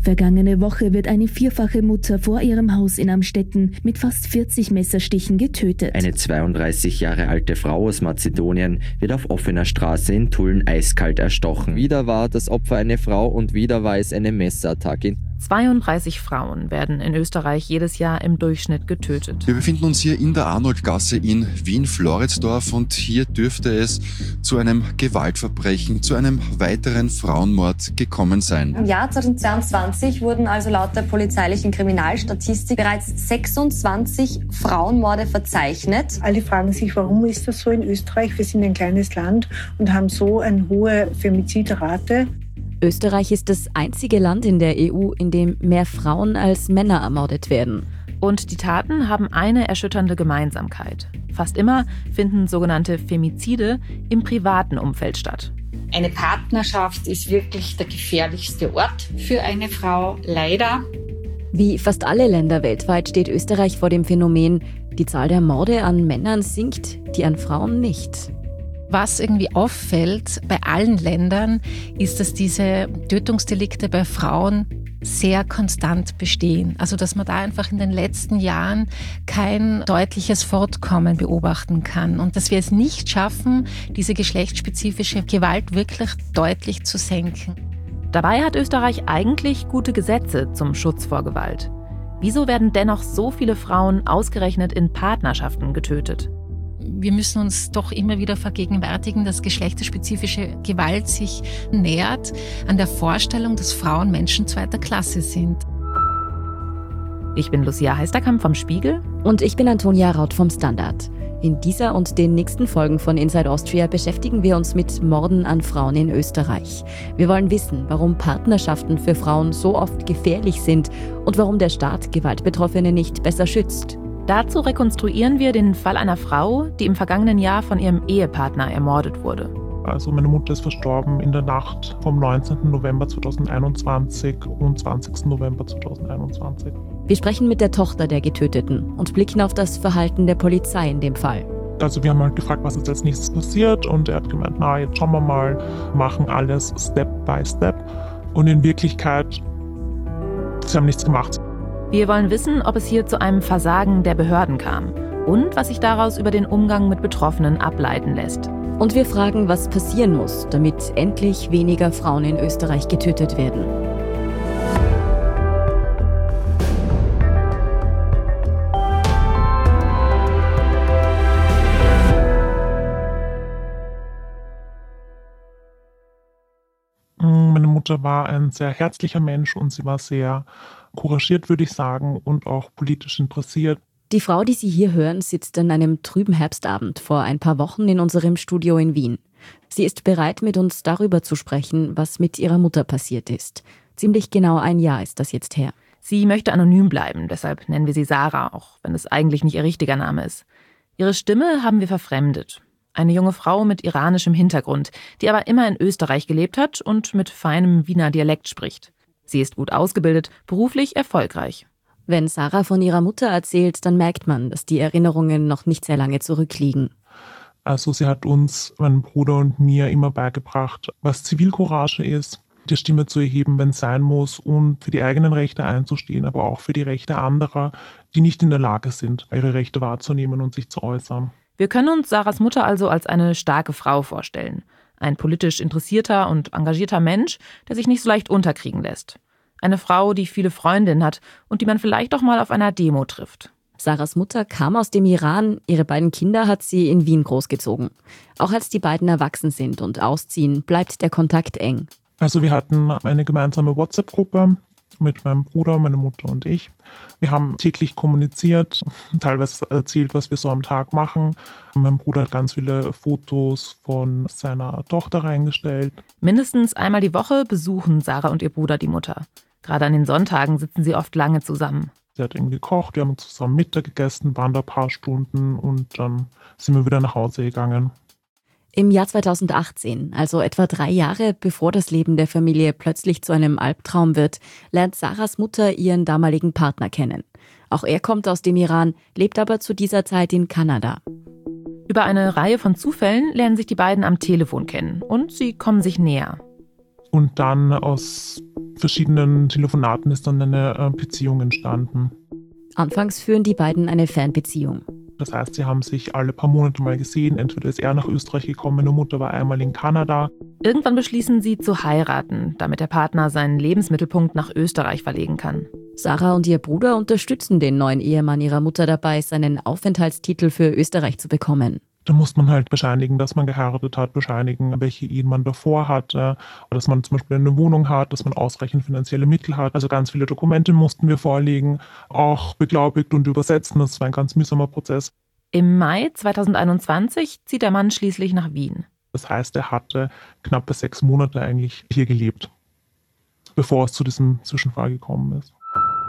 Vergangene Woche wird eine vierfache Mutter vor ihrem Haus in Amstetten mit fast 40 Messerstichen getötet. Eine 32 Jahre alte Frau aus Mazedonien wird auf offener Straße in Tulln eiskalt erstochen. Wieder war das Opfer eine Frau und wieder war es eine Messerattacke. 32 Frauen werden in Österreich jedes Jahr im Durchschnitt getötet. Wir befinden uns hier in der Arnoldgasse in Wien-Floridsdorf und hier dürfte es zu einem Gewaltverbrechen, zu einem weiteren Frauenmord gekommen sein. Im Jahr 2022 wurden also laut der polizeilichen Kriminalstatistik bereits 26 Frauenmorde verzeichnet. Alle fragen sich, warum ist das so in Österreich? Wir sind ein kleines Land und haben so eine hohe Femizidrate. Österreich ist das einzige Land in der EU, in dem mehr Frauen als Männer ermordet werden. Und die Taten haben eine erschütternde Gemeinsamkeit. Fast immer finden sogenannte Femizide im privaten Umfeld statt. Eine Partnerschaft ist wirklich der gefährlichste Ort für eine Frau, leider. Wie fast alle Länder weltweit steht Österreich vor dem Phänomen, die Zahl der Morde an Männern sinkt, die an Frauen nicht. Was irgendwie auffällt bei allen Ländern, ist, dass diese Tötungsdelikte bei Frauen sehr konstant bestehen. Also dass man da einfach in den letzten Jahren kein deutliches Fortkommen beobachten kann und dass wir es nicht schaffen, diese geschlechtsspezifische Gewalt wirklich deutlich zu senken. Dabei hat Österreich eigentlich gute Gesetze zum Schutz vor Gewalt. Wieso werden dennoch so viele Frauen ausgerechnet in Partnerschaften getötet? Wir müssen uns doch immer wieder vergegenwärtigen, dass geschlechterspezifische Gewalt sich nähert an der Vorstellung, dass Frauen Menschen zweiter Klasse sind. Ich bin Lucia Heisterkamp vom Spiegel. Und ich bin Antonia Raut vom Standard. In dieser und den nächsten Folgen von Inside Austria beschäftigen wir uns mit Morden an Frauen in Österreich. Wir wollen wissen, warum Partnerschaften für Frauen so oft gefährlich sind und warum der Staat Gewaltbetroffene nicht besser schützt. Dazu rekonstruieren wir den Fall einer Frau, die im vergangenen Jahr von ihrem Ehepartner ermordet wurde. Also meine Mutter ist verstorben in der Nacht vom 19. November 2021 und 20. November 2021. Wir sprechen mit der Tochter der Getöteten und blicken auf das Verhalten der Polizei in dem Fall. Also wir haben halt gefragt, was ist als nächstes passiert und er hat gemeint, jetzt schauen wir mal, machen alles Step by Step. Und in Wirklichkeit, sie haben nichts gemacht. Wir wollen wissen, ob es hier zu einem Versagen der Behörden kam und was sich daraus über den Umgang mit Betroffenen ableiten lässt. Und wir fragen, was passieren muss, damit endlich weniger Frauen in Österreich getötet werden. Meine Mutter war ein sehr herzlicher Mensch und sie war sehr couragiert, würde ich sagen, und auch politisch interessiert. Die Frau, die Sie hier hören, sitzt an einem trüben Herbstabend vor ein paar Wochen in unserem Studio in Wien. Sie ist bereit, mit uns darüber zu sprechen, was mit ihrer Mutter passiert ist. Ziemlich genau ein Jahr ist das jetzt her. Sie möchte anonym bleiben, deshalb nennen wir sie Sarah, auch wenn es eigentlich nicht ihr richtiger Name ist. Ihre Stimme haben wir verfremdet. Eine junge Frau mit iranischem Hintergrund, die aber immer in Österreich gelebt hat und mit feinem Wiener Dialekt spricht. Sie ist gut ausgebildet, beruflich erfolgreich. Wenn Sarah von ihrer Mutter erzählt, dann merkt man, dass die Erinnerungen noch nicht sehr lange zurückliegen. Also sie hat uns, meinem Bruder und mir, immer beigebracht, was Zivilcourage ist, die Stimme zu erheben, wenn es sein muss, und für die eigenen Rechte einzustehen, aber auch für die Rechte anderer, die nicht in der Lage sind, ihre Rechte wahrzunehmen und sich zu äußern. Wir können uns Sarahs Mutter also als eine starke Frau vorstellen. Ein politisch interessierter und engagierter Mensch, der sich nicht so leicht unterkriegen lässt. Eine Frau, die viele Freundinnen hat und die man vielleicht auch mal auf einer Demo trifft. Sarahs Mutter kam aus dem Iran, ihre beiden Kinder hat sie in Wien großgezogen. Auch als die beiden erwachsen sind und ausziehen, bleibt der Kontakt eng. Also wir hatten eine gemeinsame WhatsApp-Gruppe mit meinem Bruder, meine Mutter und ich. Wir haben täglich kommuniziert, teilweise erzählt, was wir so am Tag machen. Mein Bruder hat ganz viele Fotos von seiner Tochter reingestellt. Mindestens einmal die Woche besuchen Sarah und ihr Bruder die Mutter. Gerade an den Sonntagen sitzen sie oft lange zusammen. Sie hat eben gekocht, wir haben zusammen Mittag gegessen, waren da ein paar Stunden und dann sind wir wieder nach Hause gegangen. Im Jahr 2018, also etwa 3 Jahre bevor das Leben der Familie plötzlich zu einem Albtraum wird, lernt Sarahs Mutter ihren damaligen Partner kennen. Auch er kommt aus dem Iran, lebt aber zu dieser Zeit in Kanada. Über eine Reihe von Zufällen lernen sich die beiden am Telefon kennen und sie kommen sich näher. Und dann aus verschiedenen Telefonaten ist dann eine Beziehung entstanden. Anfangs führen die beiden eine Fernbeziehung. Das heißt, sie haben sich alle paar Monate mal gesehen. Entweder ist er nach Österreich gekommen, meine Mutter war einmal in Kanada. Irgendwann beschließen sie zu heiraten, damit der Partner seinen Lebensmittelpunkt nach Österreich verlegen kann. Sarah und ihr Bruder unterstützen den neuen Ehemann ihrer Mutter dabei, seinen Aufenthaltstitel für Österreich zu bekommen. Da muss man halt bescheinigen, dass man geheiratet hat, bescheinigen, welche Ehen man davor hatte, oder dass man zum Beispiel eine Wohnung hat, dass man ausreichend finanzielle Mittel hat. Also ganz viele Dokumente mussten wir vorlegen, auch beglaubigt und übersetzen. Das war ein ganz mühsamer Prozess. Im Mai 2021 zieht der Mann schließlich nach Wien. Das heißt, er hatte knappe 6 Monate eigentlich hier gelebt, bevor es zu diesem Zwischenfall gekommen ist.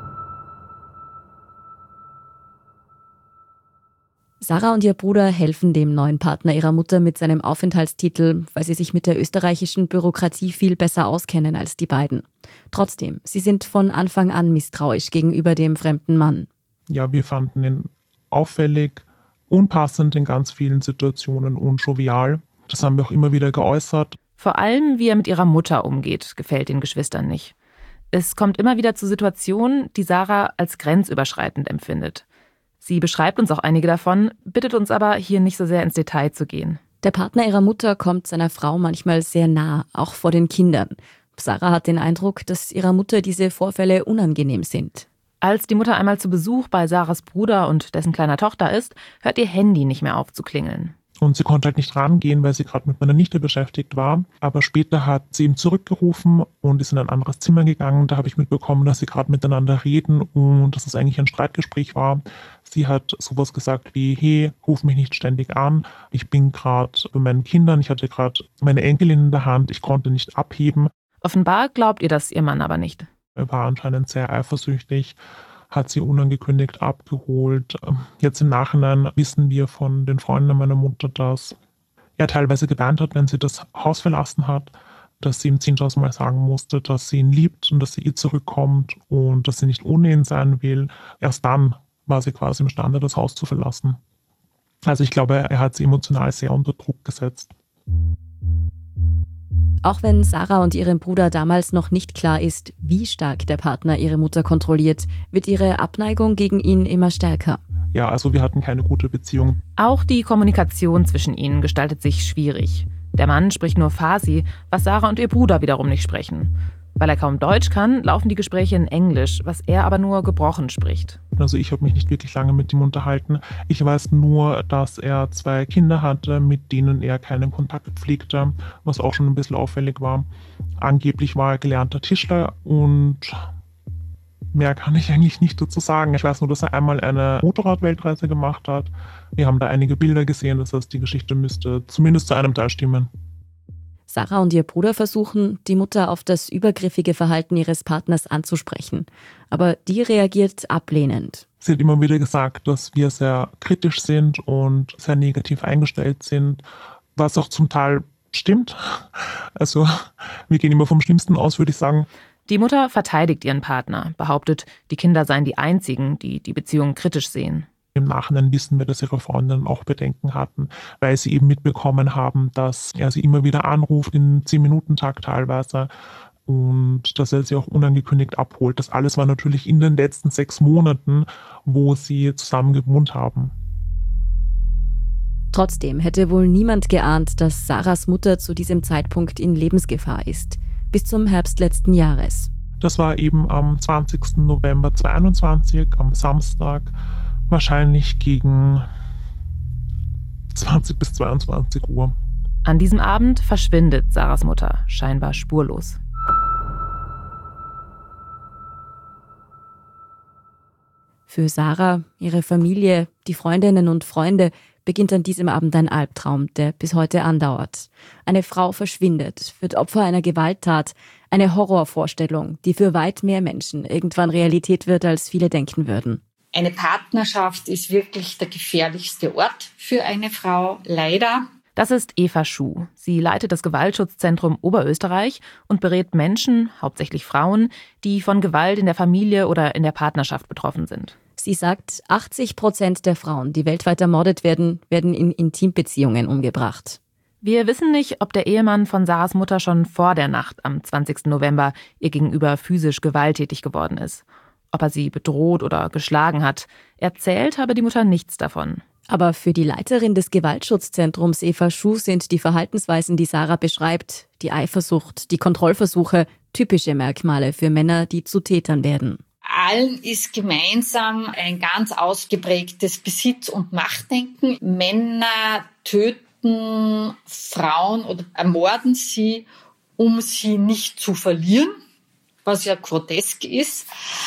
Sarah und ihr Bruder helfen dem neuen Partner ihrer Mutter mit seinem Aufenthaltstitel, weil sie sich mit der österreichischen Bürokratie viel besser auskennen als die beiden. Trotzdem, sie sind von Anfang an misstrauisch gegenüber dem fremden Mann. Ja, wir fanden ihn auffällig, unpassend in ganz vielen Situationen und jovial. Das haben wir auch immer wieder geäußert. Vor allem, wie er mit ihrer Mutter umgeht, gefällt den Geschwistern nicht. Es kommt immer wieder zu Situationen, die Sarah als grenzüberschreitend empfindet. Sie beschreibt uns auch einige davon, bittet uns aber, hier nicht so sehr ins Detail zu gehen. Der Partner ihrer Mutter kommt seiner Frau manchmal sehr nah, auch vor den Kindern. Sarah hat den Eindruck, dass ihrer Mutter diese Vorfälle unangenehm sind. Als die Mutter einmal zu Besuch bei Sarahs Bruder und dessen kleiner Tochter ist, hört ihr Handy nicht mehr auf zu klingeln. Und sie konnte halt nicht rangehen, weil sie gerade mit meiner Nichte beschäftigt war. Aber später hat sie ihm zurückgerufen und ist in ein anderes Zimmer gegangen. Da habe ich mitbekommen, dass sie gerade miteinander reden und dass es eigentlich ein Streitgespräch war. Sie hat sowas gesagt wie, hey, ruf mich nicht ständig an. Ich bin gerade bei meinen Kindern. Ich hatte gerade meine Enkelin in der Hand. Ich konnte nicht abheben. Offenbar glaubt ihr das ihr Mann aber nicht. Er war anscheinend sehr eifersüchtig, hat sie unangekündigt abgeholt. Jetzt im Nachhinein wissen wir von den Freunden meiner Mutter, dass er teilweise geweint hat, wenn sie das Haus verlassen hat, dass sie ihm 10.000 Mal sagen musste, dass sie ihn liebt und dass sie zurückkommt und dass sie nicht ohne ihn sein will. Erst dann war sie quasi imstande, das Haus zu verlassen. Also ich glaube, er hat sie emotional sehr unter Druck gesetzt. Auch wenn Sarah und ihrem Bruder damals noch nicht klar ist, wie stark der Partner ihre Mutter kontrolliert, wird ihre Abneigung gegen ihn immer stärker. Ja, also wir hatten keine gute Beziehung. Auch die Kommunikation zwischen ihnen gestaltet sich schwierig. Der Mann spricht nur Farsi, was Sarah und ihr Bruder wiederum nicht sprechen. Weil er kaum Deutsch kann, laufen die Gespräche in Englisch, was er aber nur gebrochen spricht. Also ich habe mich nicht wirklich lange mit ihm unterhalten. Ich weiß nur, dass er 2 Kinder hatte, mit denen er keinen Kontakt pflegte, was auch schon ein bisschen auffällig war. Angeblich war er gelernter Tischler und mehr kann ich eigentlich nicht dazu sagen. Ich weiß nur, dass er einmal eine Motorradweltreise gemacht hat. Wir haben da einige Bilder gesehen, das heißt, die Geschichte müsste zumindest zu einem Teil stimmen. Sarah und ihr Bruder versuchen, die Mutter auf das übergriffige Verhalten ihres Partners anzusprechen. Aber die reagiert ablehnend. Sie hat immer wieder gesagt, dass wir sehr kritisch sind und sehr negativ eingestellt sind, was auch zum Teil stimmt. Also wir gehen immer vom Schlimmsten aus, würde ich sagen. Die Mutter verteidigt ihren Partner, behauptet, die Kinder seien die einzigen, die die Beziehung kritisch sehen. Im Nachhinein wissen wir, dass ihre Freundinnen auch Bedenken hatten, weil sie eben mitbekommen haben, dass er sie immer wieder anruft, in 10-Minuten-Takt teilweise, und dass er sie auch unangekündigt abholt. Das alles war natürlich in den letzten 6 Monaten, wo sie zusammen gewohnt haben. Trotzdem hätte wohl niemand geahnt, dass Sarahs Mutter zu diesem Zeitpunkt in Lebensgefahr ist. Bis zum Herbst letzten Jahres. Das war eben am 20. November 2022, am Samstag, wahrscheinlich gegen 20 bis 22 Uhr. An diesem Abend verschwindet Sarahs Mutter, scheinbar spurlos. Für Sarah, ihre Familie, die Freundinnen und Freunde beginnt an diesem Abend ein Albtraum, der bis heute andauert. Eine Frau verschwindet, wird Opfer einer Gewalttat, eine Horrorvorstellung, die für weit mehr Menschen irgendwann Realität wird, als viele denken würden. Eine Partnerschaft ist wirklich der gefährlichste Ort für eine Frau, leider. Das ist Eva Schuh. Sie leitet das Gewaltschutzzentrum Oberösterreich und berät Menschen, hauptsächlich Frauen, die von Gewalt in der Familie oder in der Partnerschaft betroffen sind. Sie sagt, 80% der Frauen, die weltweit ermordet werden, werden in Intimbeziehungen umgebracht. Wir wissen nicht, ob der Ehemann von Sarahs Mutter schon vor der Nacht am 20. November ihr gegenüber physisch gewalttätig geworden ist. Ob er sie bedroht oder geschlagen hat. Erzählt habe die Mutter nichts davon. Aber für die Leiterin des Gewaltschutzzentrums Eva Schuh sind die Verhaltensweisen, die Sarah beschreibt, die Eifersucht, die Kontrollversuche, typische Merkmale für Männer, die zu Tätern werden. Allen ist gemeinsam ein ganz ausgeprägtes Besitz- und Machtdenken. Männer töten Frauen oder ermorden sie, um sie nicht zu verlieren, was ja grotesk ist.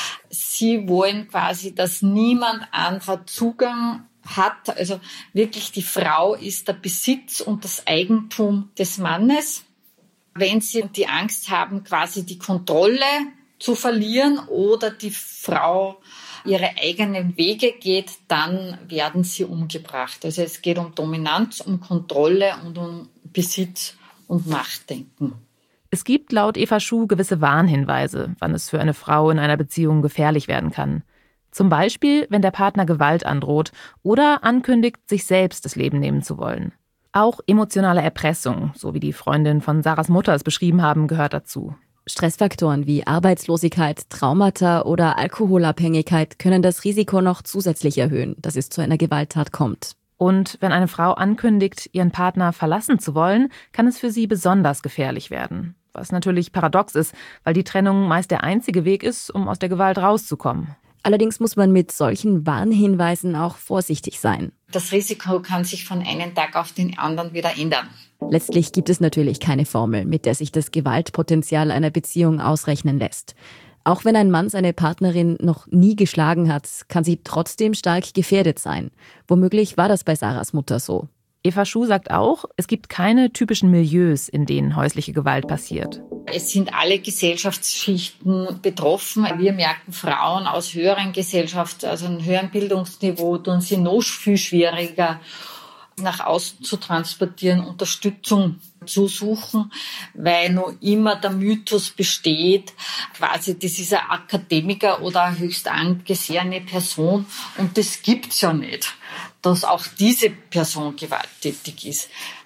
Sie wollen quasi, dass niemand anderer Zugang hat. Also wirklich, die Frau ist der Besitz und das Eigentum des Mannes. Wenn sie die Angst haben, quasi die Kontrolle zu verlieren oder die Frau ihre eigenen Wege geht, dann werden sie umgebracht. Also es geht um Dominanz, um Kontrolle und um Besitz und Machtdenken. Es gibt laut Eva Schuh gewisse Warnhinweise, wann es für eine Frau in einer Beziehung gefährlich werden kann. Zum Beispiel, wenn der Partner Gewalt androht oder ankündigt, sich selbst das Leben nehmen zu wollen. Auch emotionale Erpressung, so wie die Freundin von Sarahs Mutter es beschrieben haben, gehört dazu. Stressfaktoren wie Arbeitslosigkeit, Traumata oder Alkoholabhängigkeit können das Risiko noch zusätzlich erhöhen, dass es zu einer Gewalttat kommt. Und wenn eine Frau ankündigt, ihren Partner verlassen zu wollen, kann es für sie besonders gefährlich werden. Was natürlich paradox ist, weil die Trennung meist der einzige Weg ist, um aus der Gewalt rauszukommen. Allerdings muss man mit solchen Warnhinweisen auch vorsichtig sein. Das Risiko kann sich von einem Tag auf den anderen wieder ändern. Letztlich gibt es natürlich keine Formel, mit der sich das Gewaltpotenzial einer Beziehung ausrechnen lässt. Auch wenn ein Mann seine Partnerin noch nie geschlagen hat, kann sie trotzdem stark gefährdet sein. Womöglich war das bei Sarahs Mutter so. Eva Schuh sagt auch, es gibt keine typischen Milieus, in denen häusliche Gewalt passiert. Es sind alle Gesellschaftsschichten betroffen. Wir merken, Frauen aus höheren Gesellschaften, also einem höheren Bildungsniveau, tun sie noch viel schwieriger nach außen zu transportieren, Unterstützung zu suchen, weil noch immer der Mythos besteht, quasi das ist ein Akademiker oder eine höchst angesehene Person und das gibt's ja nicht, dass auch diese Person gewalttätig ist.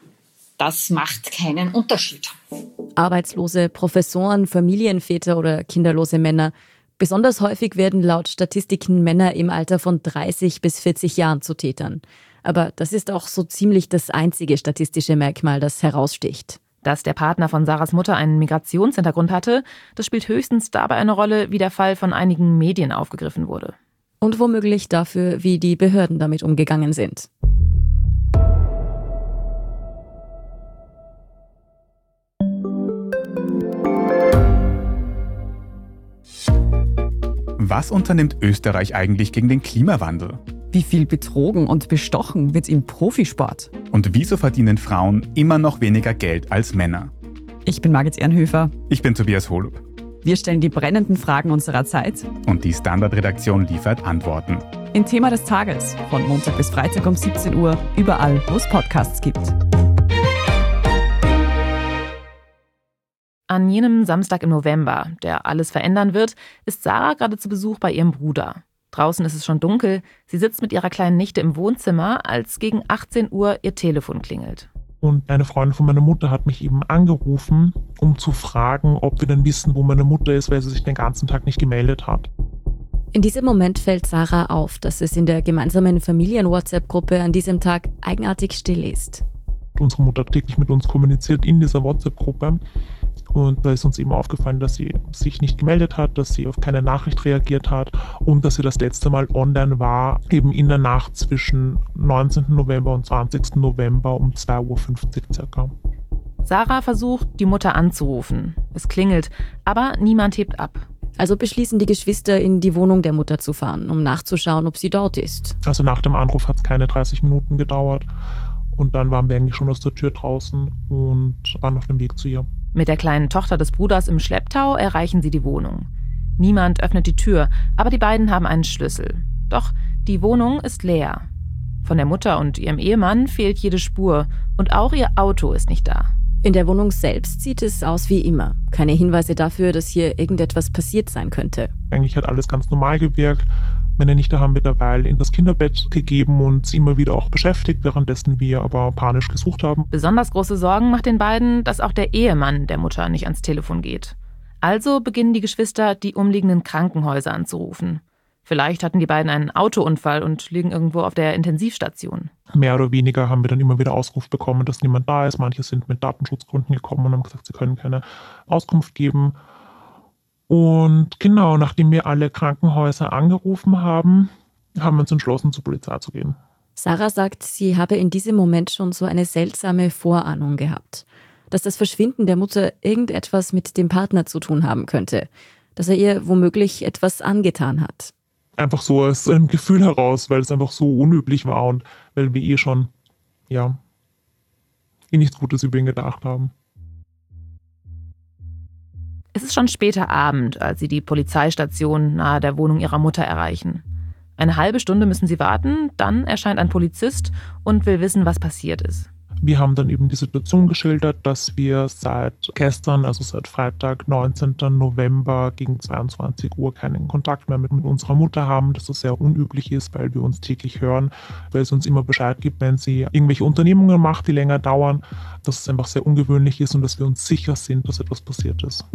Das macht keinen Unterschied. Arbeitslose Professoren, Familienväter oder kinderlose Männer. Besonders häufig werden laut Statistiken Männer im Alter von 30 bis 40 Jahren zu Tätern. Aber das ist auch so ziemlich das einzige statistische Merkmal, das heraussticht. Dass der Partner von Sarahs Mutter einen Migrationshintergrund hatte, das spielt höchstens dabei eine Rolle, wie der Fall von einigen Medien aufgegriffen wurde. Und womöglich dafür, wie die Behörden damit umgegangen sind. Was unternimmt Österreich eigentlich gegen den Klimawandel? Wie viel betrogen und bestochen wird im Profisport? Und wieso verdienen Frauen immer noch weniger Geld als Männer? Ich bin Margit Ehrenhöfer. Ich bin Tobias Holub. Wir stellen die brennenden Fragen unserer Zeit. Und die Standard-Redaktion liefert Antworten. Im Thema des Tages, von Montag bis Freitag um 17 Uhr, überall, wo es Podcasts gibt. An jenem Samstag im November, der alles verändern wird, ist Sarah gerade zu Besuch bei ihrem Bruder. Draußen ist es schon dunkel, sie sitzt mit ihrer kleinen Nichte im Wohnzimmer, als gegen 18 Uhr ihr Telefon klingelt. Und eine Freundin von meiner Mutter hat mich eben angerufen, um zu fragen, ob wir denn wissen, wo meine Mutter ist, weil sie sich den ganzen Tag nicht gemeldet hat. In diesem Moment fällt Sarah auf, dass es in der gemeinsamen Familien-WhatsApp-Gruppe an diesem Tag eigenartig still ist. Unsere Mutter hat täglich mit uns kommuniziert in dieser WhatsApp-Gruppe. Und da ist uns eben aufgefallen, dass sie sich nicht gemeldet hat, dass sie auf keine Nachricht reagiert hat und dass sie das letzte Mal online war, eben in der Nacht zwischen 19. November und 20. November um 2.50 Uhr circa. Sarah versucht, die Mutter anzurufen. Es klingelt, aber niemand hebt ab. Also beschließen die Geschwister, in die Wohnung der Mutter zu fahren, um nachzuschauen, ob sie dort ist. Also nach dem Anruf hat es keine 30 Minuten gedauert. Und dann waren wir eigentlich schon aus der Tür draußen und waren auf dem Weg zu ihr. Mit der kleinen Tochter des Bruders im Schlepptau erreichen sie die Wohnung. Niemand öffnet die Tür, aber die beiden haben einen Schlüssel. Doch die Wohnung ist leer. Von der Mutter und ihrem Ehemann fehlt jede Spur und auch ihr Auto ist nicht da. In der Wohnung selbst sieht es aus wie immer. Keine Hinweise dafür, dass hier irgendetwas passiert sein könnte. Eigentlich hat alles ganz normal gewirkt. Meine Nichte haben wir derweil in das Kinderbett gegeben und sie immer wieder auch beschäftigt, währenddessen wir aber panisch gesucht haben. Besonders große Sorgen macht den beiden, dass auch der Ehemann der Mutter nicht ans Telefon geht. Also beginnen die Geschwister, die umliegenden Krankenhäuser anzurufen. Vielleicht hatten die beiden einen Autounfall und liegen irgendwo auf der Intensivstation. Mehr oder weniger haben wir dann immer wieder Auskunft bekommen, dass niemand da ist. Manche sind mit Datenschutzgründen gekommen und haben gesagt, sie können keine Auskunft geben. Und genau, nachdem wir alle Krankenhäuser angerufen haben, haben wir uns entschlossen, zur Polizei zu gehen. Sarah sagt, sie habe in diesem Moment schon so eine seltsame Vorahnung gehabt, dass das Verschwinden der Mutter irgendetwas mit dem Partner zu tun haben könnte, dass er ihr womöglich etwas angetan hat. Einfach so aus einem Gefühl heraus, weil es einfach so unüblich war und weil wir schon, nichts Gutes über ihn gedacht haben. Es ist schon später Abend, als sie die Polizeistation nahe der Wohnung ihrer Mutter erreichen. Eine halbe Stunde müssen sie warten, dann erscheint ein Polizist und will wissen, was passiert ist. Wir haben dann eben die Situation geschildert, dass wir seit gestern, also seit Freitag, 19. November gegen 22 Uhr keinen Kontakt mehr mit unserer Mutter haben, dass das sehr unüblich ist, weil wir uns täglich hören, weil sie uns immer Bescheid gibt, wenn sie irgendwelche Unternehmungen macht, die länger dauern, dass es einfach sehr ungewöhnlich ist und dass wir uns sicher sind, dass etwas passiert ist.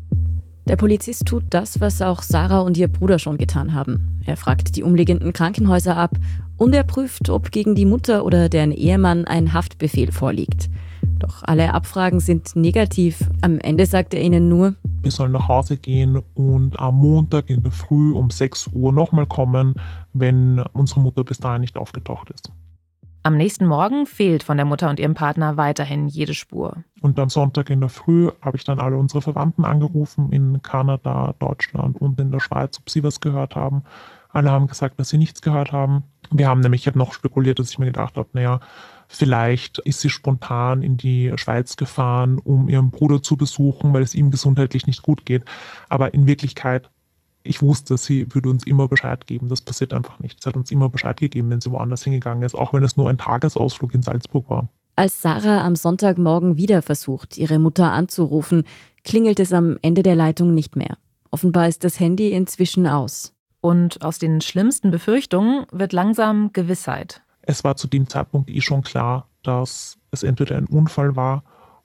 Der Polizist tut das, was auch Sarah und ihr Bruder schon getan haben. Er fragt die umliegenden Krankenhäuser ab und er prüft, ob gegen die Mutter oder deren Ehemann ein Haftbefehl vorliegt. Doch alle Abfragen sind negativ. Am Ende sagt er ihnen nur: Wir sollen nach Hause gehen und am Montag in der Früh um 6 Uhr nochmal kommen, wenn unsere Mutter bis dahin nicht aufgetaucht ist. Am nächsten Morgen fehlt von der Mutter und ihrem Partner weiterhin jede Spur. Und am Sonntag in der Früh habe ich dann alle unsere Verwandten angerufen in Kanada, Deutschland und in der Schweiz, ob sie was gehört haben. Alle haben gesagt, dass sie nichts gehört haben. Ich habe noch spekuliert, dass ich mir gedacht habe, vielleicht ist sie spontan in die Schweiz gefahren, um ihren Bruder zu besuchen, weil es ihm gesundheitlich nicht gut geht. Aber in Wirklichkeit, ich wusste, sie würde uns immer Bescheid geben. Das passiert einfach nicht. Sie hat uns immer Bescheid gegeben, wenn sie woanders hingegangen ist, auch wenn es nur ein Tagesausflug in Salzburg war. Als Sarah am Sonntagmorgen wieder versucht, ihre Mutter anzurufen, klingelt es am Ende der Leitung nicht mehr. Offenbar ist das Handy inzwischen aus. Und aus den schlimmsten Befürchtungen wird langsam Gewissheit. Es war zu dem Zeitpunkt schon klar, dass es entweder ein Unfall war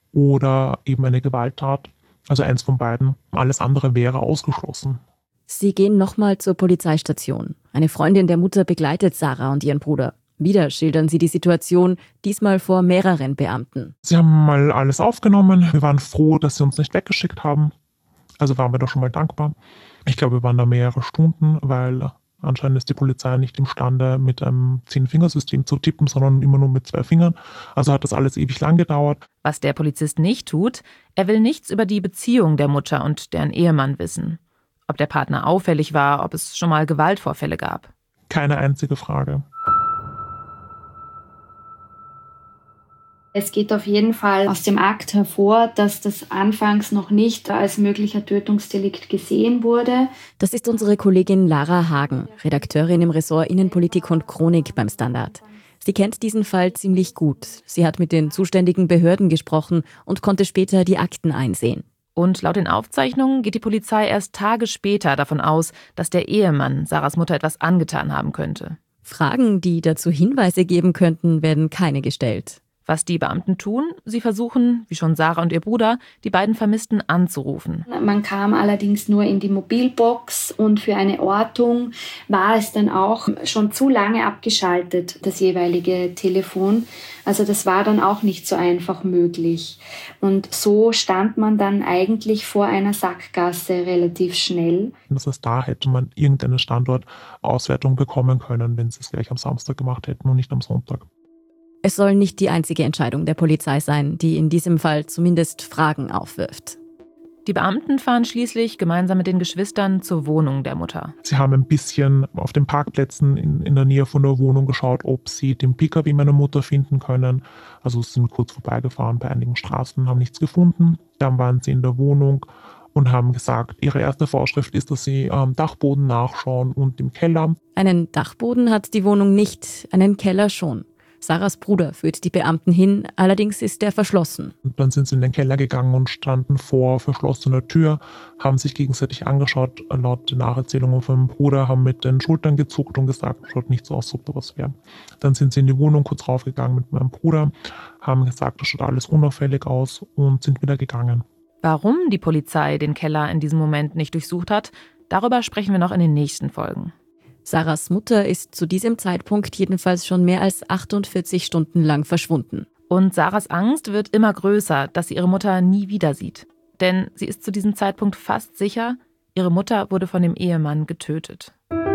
oder eben eine Gewalttat. Also eins von beiden. Alles andere wäre ausgeschlossen. Sie gehen nochmal zur Polizeistation. Eine Freundin der Mutter begleitet Sarah und ihren Bruder. Wieder schildern sie die Situation, diesmal vor mehreren Beamten. Sie haben mal alles aufgenommen. Wir waren froh, dass sie uns nicht weggeschickt haben. Also waren wir da schon mal dankbar. Ich glaube, wir waren da mehrere Stunden, weil anscheinend ist die Polizei nicht imstande, mit einem 10-Fingersystem zu tippen, sondern immer nur mit 2 Fingern. Also hat das alles ewig lang gedauert. Was der Polizist nicht tut, er will nichts über die Beziehung der Mutter und deren Ehemann wissen. Ob der Partner auffällig war, ob es schon mal Gewaltvorfälle gab. Keine einzige Frage. Es geht auf jeden Fall aus dem Akt hervor, dass das anfangs noch nicht als möglicher Tötungsdelikt gesehen wurde. Das ist unsere Kollegin Lara Hagen, Redakteurin im Ressort Innenpolitik und Chronik beim Standard. Sie kennt diesen Fall ziemlich gut. Sie hat mit den zuständigen Behörden gesprochen und konnte später die Akten einsehen. Und laut den Aufzeichnungen geht die Polizei erst Tage später davon aus, dass der Ehemann Sarahs Mutter etwas angetan haben könnte. Fragen, die dazu Hinweise geben könnten, werden keine gestellt. Was die Beamten tun, sie versuchen, wie schon Sarah und ihr Bruder, die beiden Vermissten anzurufen. Man kam allerdings nur in die Mobilbox und für eine Ortung war es dann auch schon zu lange abgeschaltet, das jeweilige Telefon. Also das war dann auch nicht so einfach möglich. Und so stand man dann eigentlich vor einer Sackgasse relativ schnell. Das heißt, da hätte man irgendeine Standortauswertung bekommen können, wenn sie es gleich am Samstag gemacht hätten und nicht am Sonntag. Es soll nicht die einzige Entscheidung der Polizei sein, die in diesem Fall zumindest Fragen aufwirft. Die Beamten fahren schließlich gemeinsam mit den Geschwistern zur Wohnung der Mutter. Sie haben ein bisschen auf den Parkplätzen in der Nähe von der Wohnung geschaut, ob sie den Pkw meiner Mutter finden können. Also sind kurz vorbeigefahren bei einigen Straßen, haben nichts gefunden. Dann waren sie in der Wohnung und haben gesagt, ihre erste Vorschrift ist, dass sie am Dachboden nachschauen und im Keller. Einen Dachboden hat die Wohnung nicht, einen Keller schon. Sarahs Bruder führt die Beamten hin, allerdings ist er verschlossen. Und dann sind sie in den Keller gegangen und standen vor verschlossener Tür, haben sich gegenseitig angeschaut. Laut den Nacherzählungen von meinem Bruder haben mit den Schultern gezuckt und gesagt, schaut nicht so aus, als ob da was wäre. Dann sind sie in die Wohnung kurz raufgegangen mit meinem Bruder, haben gesagt, das schaut alles unauffällig aus und sind wieder gegangen. Warum die Polizei den Keller in diesem Moment nicht durchsucht hat, darüber sprechen wir noch in den nächsten Folgen. Sarahs Mutter ist zu diesem Zeitpunkt jedenfalls schon mehr als 48 Stunden lang verschwunden. Und Sarahs Angst wird immer größer, dass sie ihre Mutter nie wieder sieht. Denn sie ist zu diesem Zeitpunkt fast sicher, ihre Mutter wurde von dem Ehemann getötet.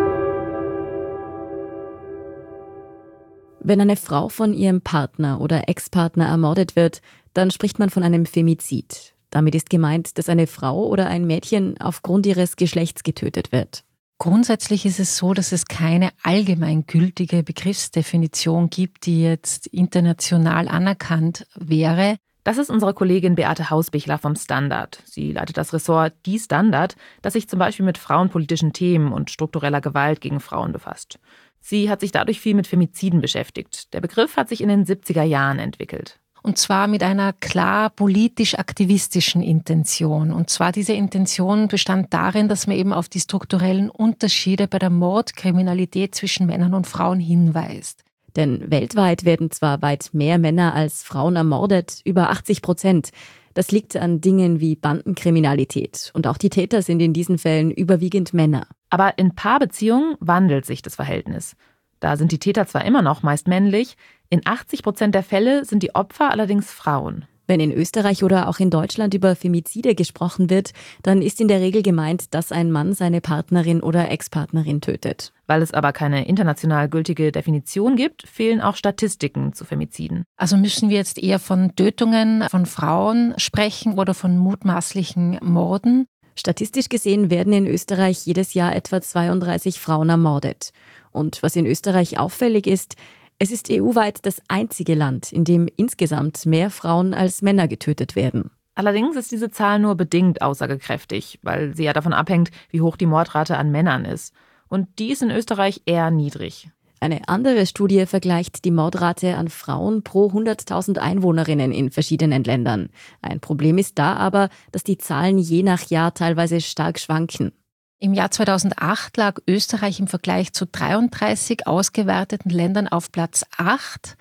Wenn eine Frau von ihrem Partner oder Ex-Partner ermordet wird, dann spricht man von einem Femizid. Damit ist gemeint, dass eine Frau oder ein Mädchen aufgrund ihres Geschlechts getötet wird. Grundsätzlich ist es so, dass es keine allgemeingültige Begriffsdefinition gibt, die jetzt international anerkannt wäre. Das ist unsere Kollegin Beate Hausbichler vom Standard. Sie leitet das Ressort Die Standard, das sich zum Beispiel mit frauenpolitischen Themen und struktureller Gewalt gegen Frauen befasst. Sie hat sich dadurch viel mit Femiziden beschäftigt. Der Begriff hat sich in den 70er Jahren entwickelt. Und zwar mit einer klar politisch-aktivistischen Intention. Und zwar diese Intention bestand darin, dass man eben auf die strukturellen Unterschiede bei der Mordkriminalität zwischen Männern und Frauen hinweist. Denn weltweit werden zwar weit mehr Männer als Frauen ermordet, über 80%. Das liegt an Dingen wie Bandenkriminalität. Und auch die Täter sind in diesen Fällen überwiegend Männer. Aber in Paarbeziehungen wandelt sich das Verhältnis. Da sind die Täter zwar immer noch meist männlich, in 80% der Fälle sind die Opfer allerdings Frauen. Wenn in Österreich oder auch in Deutschland über Femizide gesprochen wird, dann ist in der Regel gemeint, dass ein Mann seine Partnerin oder Ex-Partnerin tötet. Weil es aber keine international gültige Definition gibt, fehlen auch Statistiken zu Femiziden. Also müssen wir jetzt eher von Tötungen von Frauen sprechen oder von mutmaßlichen Morden? Statistisch gesehen werden in Österreich jedes Jahr etwa 32 Frauen ermordet. Und was in Österreich auffällig ist, es ist EU-weit das einzige Land, in dem insgesamt mehr Frauen als Männer getötet werden. Allerdings ist diese Zahl nur bedingt aussagekräftig, weil sie ja davon abhängt, wie hoch die Mordrate an Männern ist. Und die ist in Österreich eher niedrig. Eine andere Studie vergleicht die Mordrate an Frauen pro 100.000 Einwohnerinnen in verschiedenen Ländern. Ein Problem ist da aber, dass die Zahlen je nach Jahr teilweise stark schwanken. Im Jahr 2008 lag Österreich im Vergleich zu 33 ausgewerteten Ländern auf Platz 8.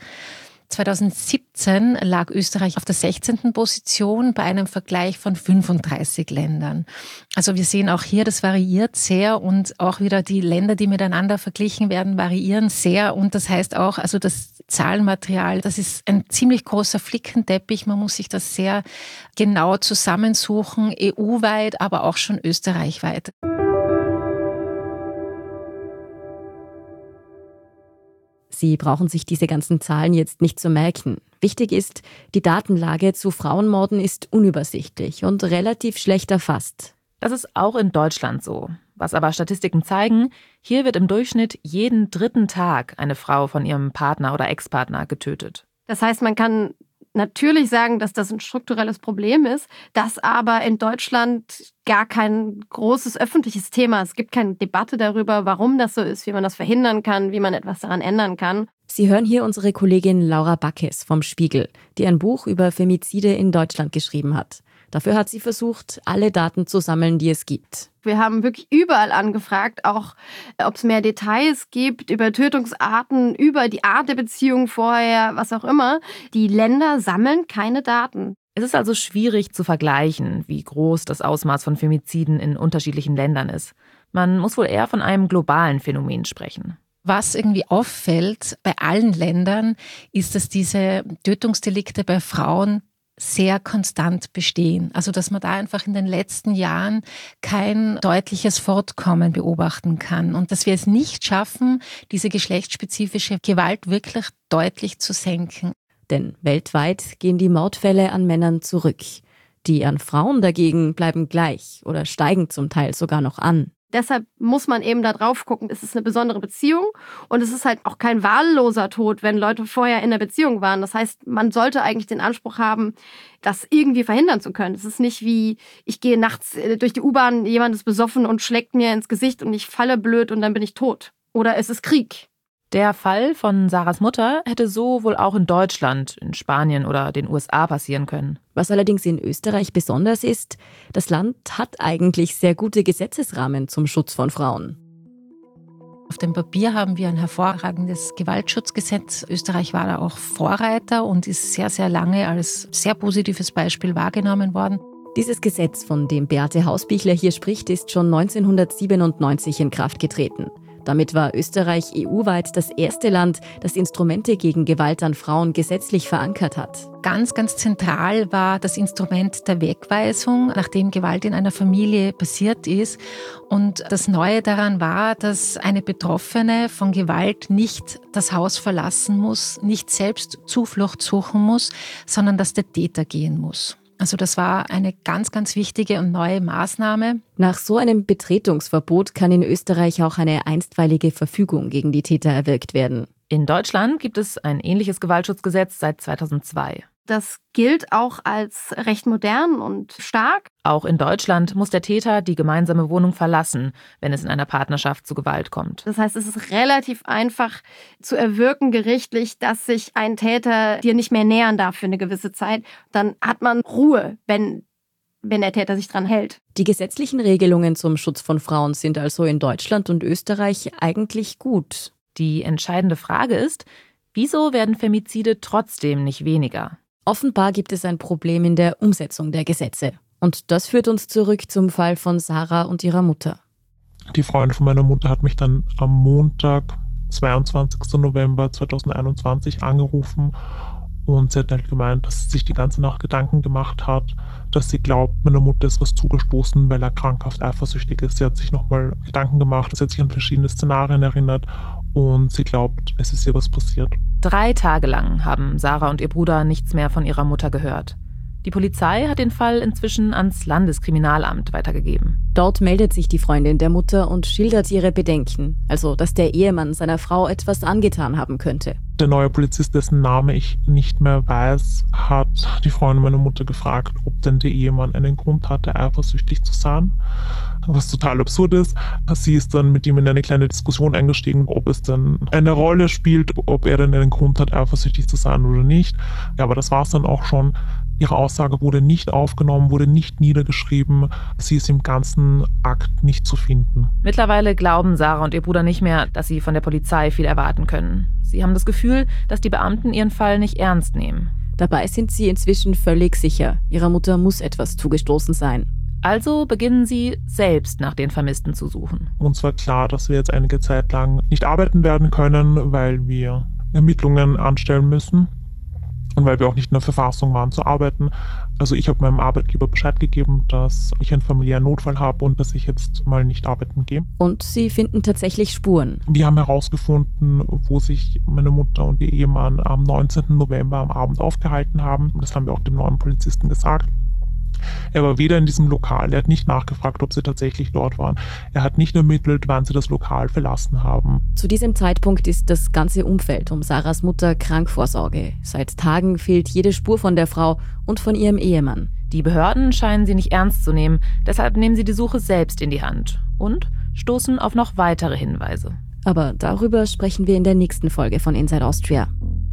2017 lag Österreich auf der 16. Position bei einem Vergleich von 35 Ländern. Also wir sehen auch hier, das variiert sehr und auch wieder die Länder, die miteinander verglichen werden, variieren sehr. Und das heißt auch, also das Zahlenmaterial, das ist ein ziemlich großer Flickenteppich. Man muss sich das sehr genau zusammensuchen, EU-weit, aber auch schon österreichweit. Sie brauchen sich diese ganzen Zahlen jetzt nicht zu merken. Wichtig ist, die Datenlage zu Frauenmorden ist unübersichtlich und relativ schlecht erfasst. Das ist auch in Deutschland so. Was aber Statistiken zeigen, hier wird im Durchschnitt jeden 3. Tag eine Frau von ihrem Partner oder Ex-Partner getötet. Das heißt, man kann natürlich sagen, dass das ein strukturelles Problem ist, das aber in Deutschland gar kein großes öffentliches Thema. Es gibt keine Debatte darüber, warum das so ist, wie man das verhindern kann, wie man etwas daran ändern kann. Sie hören hier unsere Kollegin Laura Backes vom Spiegel, die ein Buch über Femizide in Deutschland geschrieben hat. Dafür hat sie versucht, alle Daten zu sammeln, die es gibt. Wir haben wirklich überall angefragt, auch ob es mehr Details gibt über Tötungsarten, über die Art der Beziehung vorher, was auch immer. Die Länder sammeln keine Daten. Es ist also schwierig zu vergleichen, wie groß das Ausmaß von Femiziden in unterschiedlichen Ländern ist. Man muss wohl eher von einem globalen Phänomen sprechen. Was irgendwie auffällt bei allen Ländern, ist, dass diese Tötungsdelikte bei Frauen sehr konstant bestehen. Also dass man da einfach in den letzten Jahren kein deutliches Fortkommen beobachten kann und dass wir es nicht schaffen, diese geschlechtsspezifische Gewalt wirklich deutlich zu senken. Denn weltweit gehen die Mordfälle an Männern zurück. Die an Frauen dagegen bleiben gleich oder steigen zum Teil sogar noch an. Deshalb muss man eben da drauf gucken, es ist eine besondere Beziehung und es ist halt auch kein wahlloser Tod, wenn Leute vorher in der Beziehung waren. Das heißt, man sollte eigentlich den Anspruch haben, das irgendwie verhindern zu können. Es ist nicht wie, ich gehe nachts durch die U-Bahn, jemand ist besoffen und schlägt mir ins Gesicht und ich falle blöd und dann bin ich tot. Oder es ist Krieg. Der Fall von Sarahs Mutter hätte so wohl auch in Deutschland, in Spanien oder den USA passieren können. Was allerdings in Österreich besonders ist, das Land hat eigentlich sehr gute Gesetzesrahmen zum Schutz von Frauen. Auf dem Papier haben wir ein hervorragendes Gewaltschutzgesetz. Österreich war da auch Vorreiter und ist sehr, sehr lange als sehr positives Beispiel wahrgenommen worden. Dieses Gesetz, von dem Beate Hausbichler hier spricht, ist schon 1997 in Kraft getreten. Damit war Österreich EU-weit das erste Land, das Instrumente gegen Gewalt an Frauen gesetzlich verankert hat. Ganz, ganz zentral war das Instrument der Wegweisung, nachdem Gewalt in einer Familie passiert ist. Und das Neue daran war, dass eine Betroffene von Gewalt nicht das Haus verlassen muss, nicht selbst Zuflucht suchen muss, sondern dass der Täter gehen muss. Also das war eine ganz, ganz wichtige und neue Maßnahme. Nach so einem Betretungsverbot kann in Österreich auch eine einstweilige Verfügung gegen die Täter erwirkt werden. In Deutschland gibt es ein ähnliches Gewaltschutzgesetz seit 2002. Das gilt auch als recht modern und stark. Auch in Deutschland muss der Täter die gemeinsame Wohnung verlassen, wenn es in einer Partnerschaft zu Gewalt kommt. Das heißt, es ist relativ einfach zu erwirken gerichtlich, dass sich ein Täter dir nicht mehr nähern darf für eine gewisse Zeit. Dann hat man Ruhe, wenn der Täter sich dran hält. Die gesetzlichen Regelungen zum Schutz von Frauen sind also in Deutschland und Österreich eigentlich gut. Die entscheidende Frage ist, wieso werden Femizide trotzdem nicht weniger? Offenbar gibt es ein Problem in der Umsetzung der Gesetze. Und das führt uns zurück zum Fall von Sarah und ihrer Mutter. Die Freundin von meiner Mutter hat mich dann am Montag, 22. November 2021 angerufen und sie hat halt gemeint, dass sie sich die ganze Nacht Gedanken gemacht hat, dass sie glaubt, meiner Mutter ist was zugestoßen, weil er krankhaft eifersüchtig ist. Sie hat sich nochmal Gedanken gemacht, sie hat sich an verschiedene Szenarien erinnert und sie glaubt, es ist ihr was passiert. 3 Tage lang haben Sarah und ihr Bruder nichts mehr von ihrer Mutter gehört. Die Polizei hat den Fall inzwischen ans Landeskriminalamt weitergegeben. Dort meldet sich die Freundin der Mutter und schildert ihre Bedenken, also dass der Ehemann seiner Frau etwas angetan haben könnte. Der neue Polizist, dessen Name ich nicht mehr weiß, hat die Freundin meiner Mutter gefragt, ob denn der Ehemann einen Grund hatte, eifersüchtig zu sein. Was total absurd ist. Sie ist dann mit ihm in eine kleine Diskussion eingestiegen, ob es denn eine Rolle spielt, ob er denn einen Grund hat, eifersüchtig zu sein oder nicht. Ja, aber das war es dann auch schon. Ihre Aussage wurde nicht aufgenommen, wurde nicht niedergeschrieben. Sie ist im ganzen Akt nicht zu finden. Mittlerweile glauben Sarah und ihr Bruder nicht mehr, dass sie von der Polizei viel erwarten können. Sie haben das Gefühl, dass die Beamten ihren Fall nicht ernst nehmen. Dabei sind sie inzwischen völlig sicher, ihrer Mutter muss etwas zugestoßen sein. Also beginnen sie, selbst nach den Vermissten zu suchen. Uns war klar, dass wir jetzt einige Zeit lang nicht arbeiten werden können, weil wir Ermittlungen anstellen müssen und weil wir auch nicht in der Verfassung waren zu arbeiten. Also ich habe meinem Arbeitgeber Bescheid gegeben, dass ich einen familiären Notfall habe und dass ich jetzt mal nicht arbeiten gehe. Und sie finden tatsächlich Spuren. Wir haben herausgefunden, wo sich meine Mutter und ihr Ehemann am 19. November am Abend aufgehalten haben. Das haben wir auch dem neuen Polizisten gesagt. Er war weder in diesem Lokal, er hat nicht nachgefragt, ob sie tatsächlich dort waren. Er hat nicht ermittelt, wann sie das Lokal verlassen haben. Zu diesem Zeitpunkt ist das ganze Umfeld um Sarahs Mutter Krankvorsorge. Seit Tagen fehlt jede Spur von der Frau und von ihrem Ehemann. Die Behörden scheinen sie nicht ernst zu nehmen, deshalb nehmen sie die Suche selbst in die Hand und stoßen auf noch weitere Hinweise. Aber darüber sprechen wir in der nächsten Folge von Inside Austria.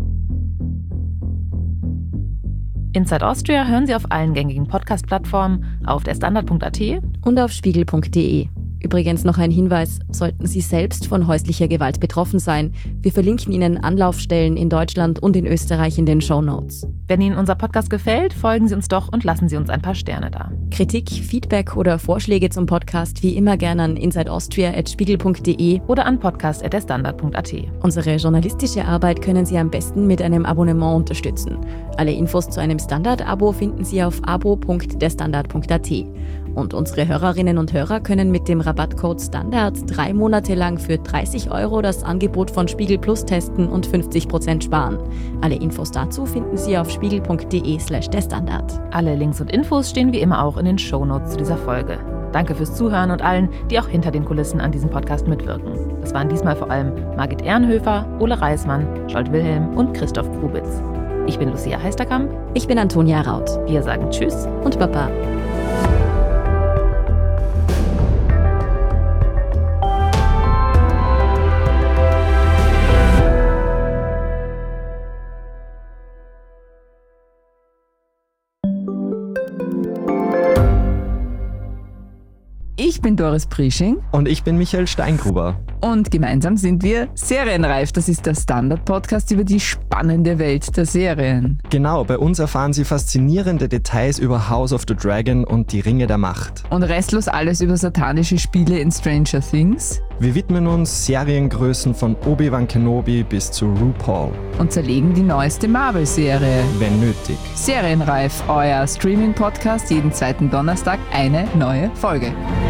Inside Austria hören Sie auf allen gängigen Podcast-Plattformen, auf derstandard.at und auf spiegel.de. Übrigens noch ein Hinweis, sollten Sie selbst von häuslicher Gewalt betroffen sein, wir verlinken Ihnen Anlaufstellen in Deutschland und in Österreich in den Shownotes. Wenn Ihnen unser Podcast gefällt, folgen Sie uns doch und lassen Sie uns ein paar Sterne da. Kritik, Feedback oder Vorschläge zum Podcast wie immer gerne an insideaustria@spiegel.de oder an podcast@derstandard.at. Unsere journalistische Arbeit können Sie am besten mit einem Abonnement unterstützen. Alle Infos zu einem Standard-Abo finden Sie auf abo.derstandard.at. Und unsere Hörerinnen und Hörer können mit dem Rabattcode STANDARD 3 Monate lang für 30 € das Angebot von Spiegel Plus testen und 50% sparen. Alle Infos dazu finden Sie auf spiegel.de/derstandard. Alle Links und Infos stehen wie immer auch in den Shownotes zu dieser Folge. Danke fürs Zuhören und allen, die auch hinter den Kulissen an diesem Podcast mitwirken. Das waren diesmal vor allem Margit Ehrenhöfer, Ole Reismann, Scholt Wilhelm und Christoph Grubitz. Ich bin Lucia Heisterkamp. Ich bin Antonia Raut. Wir sagen Tschüss und Baba. Ich bin Doris Prisching. Und ich bin Michael Steingruber. Und gemeinsam sind wir Serienreif. Das ist der Standard-Podcast über die spannende Welt der Serien. Genau, bei uns erfahren Sie faszinierende Details über House of the Dragon und die Ringe der Macht. Und restlos alles über satanische Spiele in Stranger Things. Wir widmen uns Seriengrößen von Obi-Wan Kenobi bis zu RuPaul. Und zerlegen die neueste Marvel-Serie. Wenn nötig. Serienreif, euer Streaming-Podcast, jeden zweiten Donnerstag eine neue Folge.